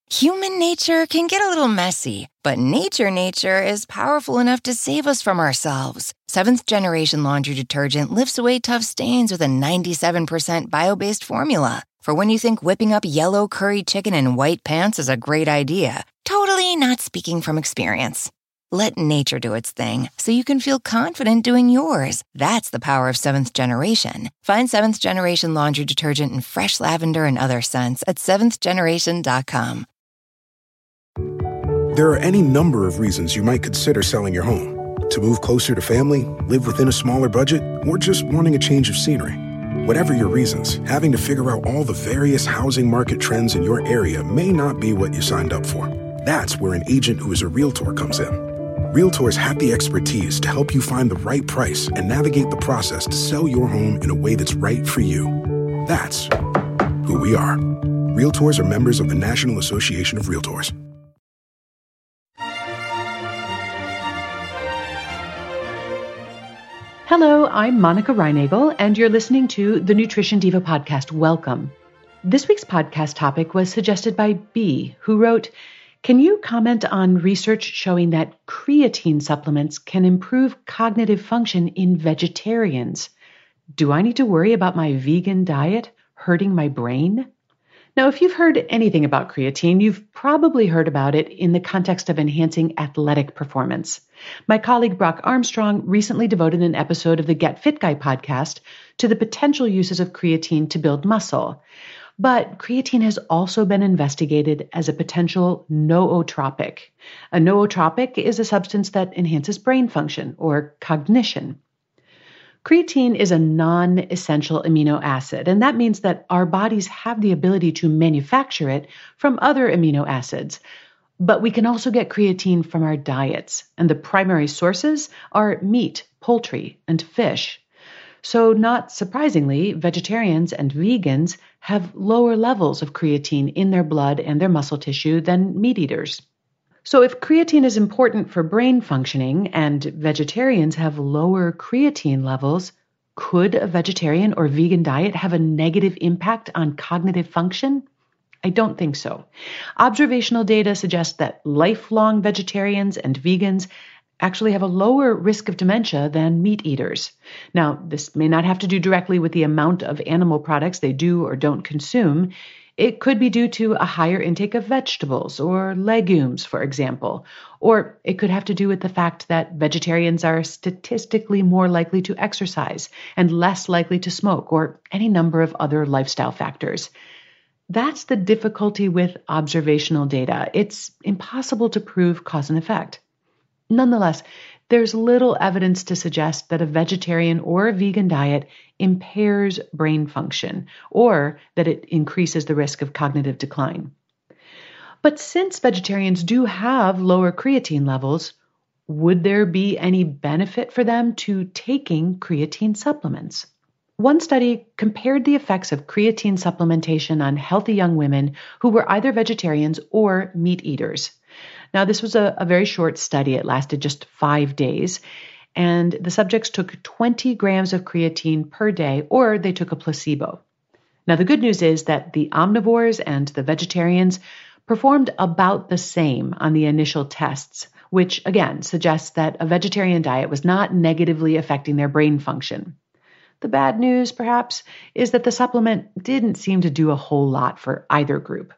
Human nature can get a little messy, but nature is powerful enough to save us from ourselves. Seventh Generation Laundry Detergent lifts away tough stains with a 97% bio-based formula. For when you think whipping up yellow curry chicken in white pants is a great idea. Totally not speaking from experience. Let nature do its thing so you can feel confident doing yours. That's the power of Seventh Generation. Find Seventh Generation Laundry Detergent in fresh lavender and other scents at seventhgeneration.com. There are any number of reasons you might consider selling your home. To move closer to family, live within a smaller budget, or just wanting a change of scenery. Whatever your reasons, having to figure out all the various housing market trends in your area may not be what you signed up for. That's where an agent who is a Realtor comes in. Realtors have the expertise to help you find the right price and navigate the process to sell your home in a way that's right for you. That's who we are. Realtors are members of the National Association of Realtors. Hello, I'm Monica Reinagel, and you're listening to the Nutrition Diva podcast. Welcome. This week's podcast topic was suggested by B, who wrote, "Can you comment on research showing that creatine supplements can improve cognitive function in vegetarians? Do I need to worry about my vegan diet hurting my brain?" Now, if you've heard anything about creatine, you've probably heard about it in the context of enhancing athletic performance. My colleague Brock Armstrong recently devoted an episode of the Get Fit Guy podcast to the potential uses of creatine to build muscle. But creatine has also been investigated as a potential nootropic. A nootropic is a substance that enhances brain function or cognition. Creatine is a non-essential amino acid, and that means that our bodies have the ability to manufacture it from other amino acids. But we can also get creatine from our diets, and the primary sources are meat, poultry, and fish. So not surprisingly, vegetarians and vegans have lower levels of creatine in their blood and their muscle tissue than meat eaters. So if creatine is important for brain functioning and vegetarians have lower creatine levels, could a vegetarian or vegan diet have a negative impact on cognitive function? I don't think so. Observational data suggests that lifelong vegetarians and vegans actually have a lower risk of dementia than meat eaters. Now, this may not have to do directly with the amount of animal products they do or don't consume. It could be due to a higher intake of vegetables or legumes, for example. Or it could have to do with the fact that vegetarians are statistically more likely to exercise and less likely to smoke, or any number of other lifestyle factors. That's the difficulty with observational data. It's impossible to prove cause and effect. Nonetheless, there's little evidence to suggest that a vegetarian or a vegan diet impairs brain function or that it increases the risk of cognitive decline. But since vegetarians do have lower creatine levels, would there be any benefit for them to taking creatine supplements? One study compared the effects of creatine supplementation on healthy young women who were either vegetarians or meat eaters. Now, this was a very short study. It lasted just 5 days, and the subjects took 20 grams of creatine per day, or they took a placebo. Now, the good news is that the omnivores and the vegetarians performed about the same on the initial tests, which, again, suggests that a vegetarian diet was not negatively affecting their brain function. The bad news, perhaps, is that the supplement didn't seem to do a whole lot for either group.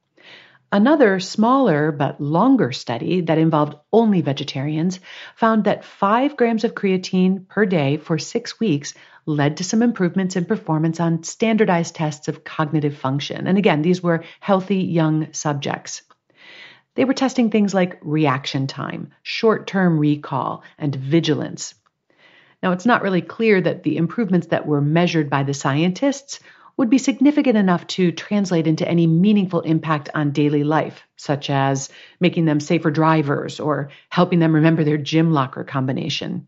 Another smaller but longer study that involved only vegetarians found that 5 grams of creatine per day for 6 weeks led to some improvements in performance on standardized tests of cognitive function. And again, these were healthy young subjects. They were testing things like reaction time, short-term recall, and vigilance. Now, it's not really clear that the improvements that were measured by the scientists would be significant enough to translate into any meaningful impact on daily life, such as making them safer drivers or helping them remember their gym locker combination.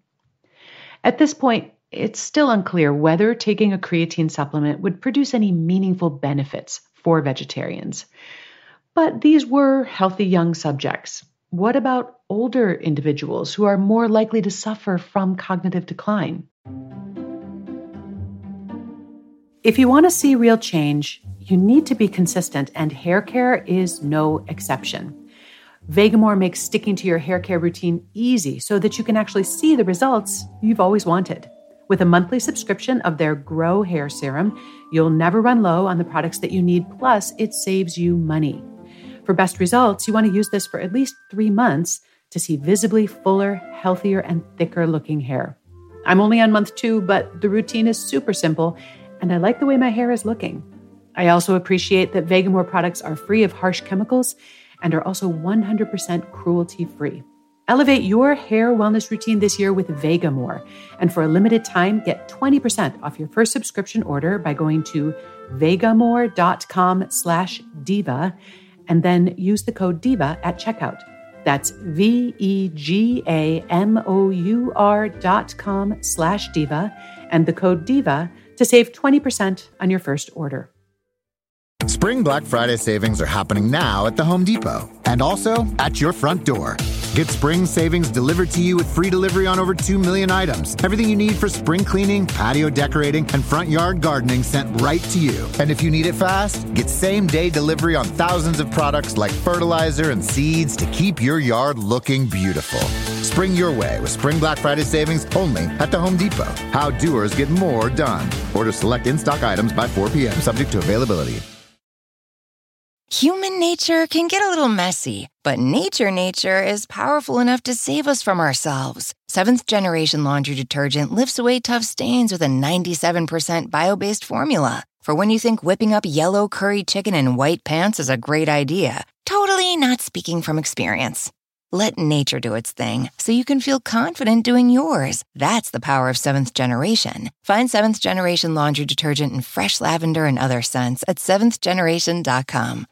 At this point, it's still unclear whether taking a creatine supplement would produce any meaningful benefits for vegetarians. But these were healthy young subjects. What about older individuals who are more likely to suffer from cognitive decline? If you want to see real change, you need to be consistent, and hair care is no exception. Vegamour makes sticking to your hair care routine easy so that you can actually see the results you've always wanted. With a monthly subscription of their Grow Hair Serum, you'll never run low on the products that you need, plus it saves you money. For best results, you want to use this for at least 3 months to see visibly fuller, healthier, and thicker looking hair. I'm only on month 2, but the routine is super simple, and I like the way my hair is looking. I also appreciate that Vegamour products are free of harsh chemicals and are also 100% cruelty-free. Elevate your hair wellness routine this year with Vegamour, and for a limited time, get 20% off your first subscription order by going to vegamour.com/diva and then use the code DIVA at checkout. That's vegamour.com/diva and the code DIVA to save 20% on your first order. Spring Black Friday savings are happening now at the Home Depot and also at your front door. Get spring savings delivered to you with free delivery on over 2 million items. Everything you need for spring cleaning, patio decorating, and front yard gardening sent right to you. And if you need it fast, get same-day delivery on thousands of products like fertilizer and seeds to keep your yard looking beautiful. Spring your way with Spring Black Friday savings only at the Home Depot. How doers get more done. Order select in-stock items by 4 p.m. subject to availability. Human nature can get a little messy, but nature is powerful enough to save us from ourselves. Seventh Generation Laundry Detergent lifts away tough stains with a 97% bio-based formula. For when you think whipping up yellow curry chicken in white pants is a great idea. Totally not speaking from experience. Let nature do its thing so you can feel confident doing yours. That's the power of Seventh Generation. Find Seventh Generation Laundry Detergent in fresh lavender and other scents at seventhgeneration.com.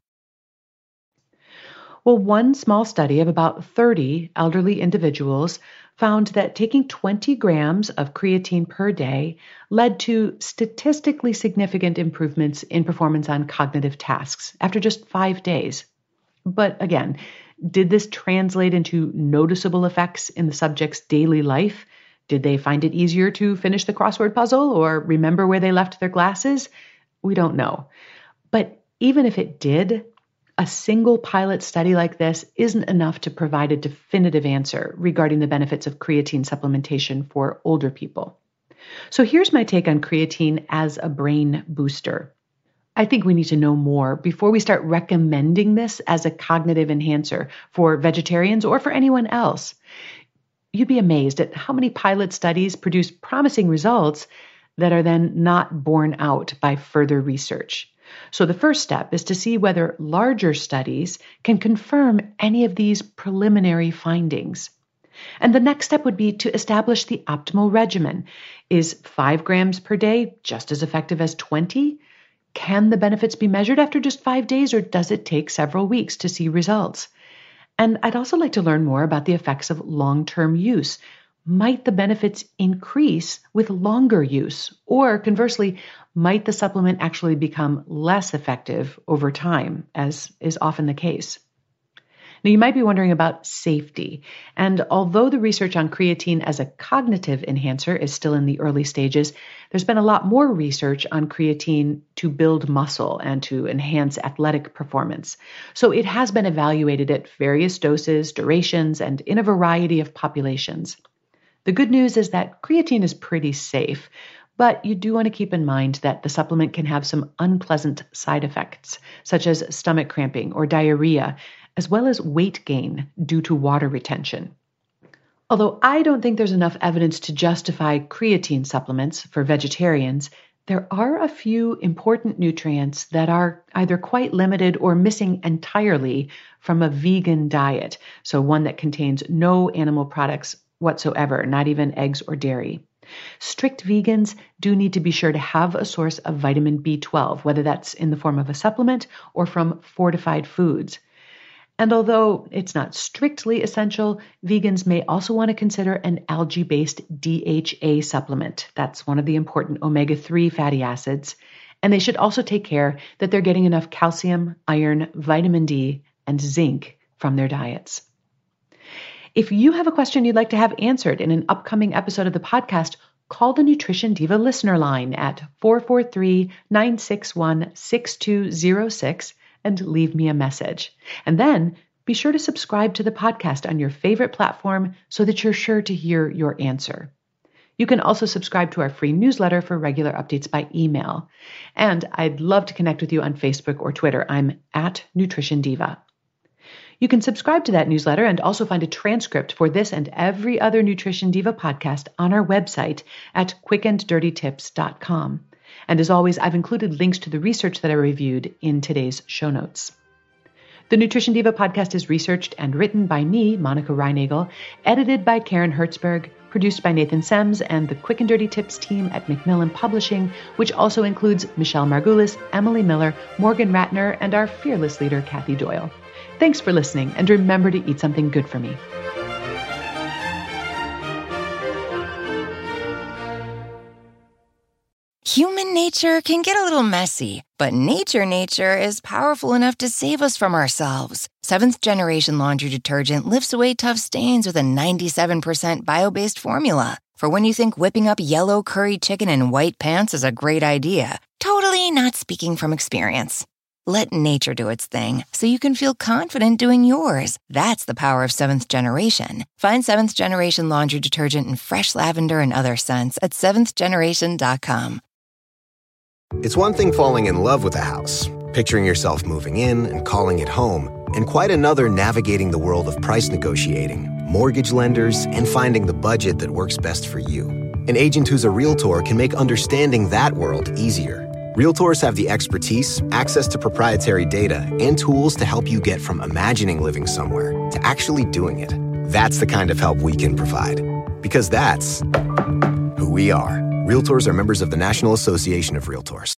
Well, one small study of about 30 elderly individuals found that taking 20 grams of creatine per day led to statistically significant improvements in performance on cognitive tasks after just 5 days. But again, did this translate into noticeable effects in the subject's daily life? Did they find it easier to finish the crossword puzzle or remember where they left their glasses? We don't know. But even if it did, a single pilot study like this isn't enough to provide a definitive answer regarding the benefits of creatine supplementation for older people. So here's my take on creatine as a brain booster. I think we need to know more before we start recommending this as a cognitive enhancer for vegetarians or for anyone else. You'd be amazed at how many pilot studies produce promising results that are then not borne out by further research. So the first step is to see whether larger studies can confirm any of these preliminary findings. And the next step would be to establish the optimal regimen. Is 5 grams per day just as effective as 20? Can the benefits be measured after just 5 days, or does it take several weeks to see results? And I'd also like to learn more about the effects of long-term use. Might the benefits increase with longer use? Or conversely, might the supplement actually become less effective over time, as is often the case? Now, you might be wondering about safety. And although the research on creatine as a cognitive enhancer is still in the early stages, there's been a lot more research on creatine to build muscle and to enhance athletic performance. So it has been evaluated at various doses, durations, and in a variety of populations. The good news is that creatine is pretty safe, but you do want to keep in mind that the supplement can have some unpleasant side effects, such as stomach cramping or diarrhea, as well as weight gain due to water retention. Although I don't think there's enough evidence to justify creatine supplements for vegetarians, there are a few important nutrients that are either quite limited or missing entirely from a vegan diet, so one that contains no animal products whatsoever, not even eggs or dairy. Strict vegans do need to be sure to have a source of vitamin B12, whether that's in the form of a supplement or from fortified foods. And although it's not strictly essential, vegans may also want to consider an algae-based DHA supplement. That's one of the important omega-3 fatty acids. And they should also take care that they're getting enough calcium, iron, vitamin D, and zinc from their diets. If you have a question you'd like to have answered in an upcoming episode of the podcast, call the Nutrition Diva listener line at 443-961-6206 and leave me a message. And then be sure to subscribe to the podcast on your favorite platform so that you're sure to hear your answer. You can also subscribe to our free newsletter for regular updates by email. And I'd love to connect with you on Facebook or Twitter. I'm at Nutrition Diva. You can subscribe to that newsletter and also find a transcript for this and every other Nutrition Diva podcast on our website at quickanddirtytips.com. And as always, I've included links to the research that I reviewed in today's show notes. The Nutrition Diva podcast is researched and written by me, Monica Reinagel, edited by Karen Hertzberg, produced by Nathan Sems and the Quick and Dirty Tips team at Macmillan Publishing, which also includes Michelle Margulis, Emily Miller, Morgan Ratner, and our fearless leader, Kathy Doyle. Thanks for listening, and remember to eat something good for me. Human nature can get a little messy, but nature is powerful enough to save us from ourselves. Seventh Generation Laundry Detergent lifts away tough stains with a 97% bio-based formula. For when you think whipping up yellow curry chicken in white pants is a great idea. Totally not speaking from experience. Let nature do its thing so you can feel confident doing yours. That's the power of Seventh Generation. Find Seventh Generation Laundry Detergent in fresh lavender and other scents at seventhgeneration.com. It's one thing falling in love with a house, picturing yourself moving in and calling it home, and quite another navigating the world of price negotiating, mortgage lenders, and finding the budget that works best for you. An agent who's a Realtor can make understanding that world easier. Realtors have the expertise, access to proprietary data, and tools to help you get from imagining living somewhere to actually doing it. That's the kind of help we can provide. Because that's who we are. Realtors are members of the National Association of Realtors.